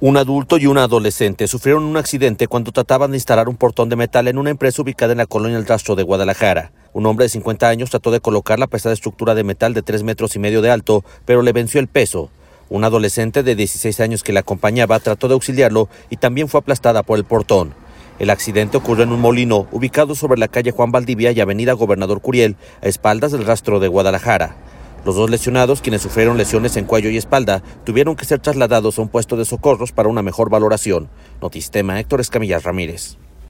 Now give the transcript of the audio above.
Un adulto y una adolescente sufrieron un accidente cuando trataban de instalar un portón de metal en una empresa ubicada en la colonia El Rastro de Guadalajara. Un hombre de 50 años trató de colocar la pesada estructura de metal de 3,5 metros de alto, pero le venció el peso. Un adolescente de 16 años que la acompañaba trató de auxiliarlo y también fue aplastada por el portón. El accidente ocurrió en un molino ubicado sobre la calle Juan Valdivia y avenida Gobernador Curiel, a espaldas del Rastro de Guadalajara. Los dos lesionados, quienes sufrieron lesiones en cuello y espalda, tuvieron que ser trasladados a un puesto de socorros para una mejor valoración. Notistema, Héctor Escamillas Ramírez.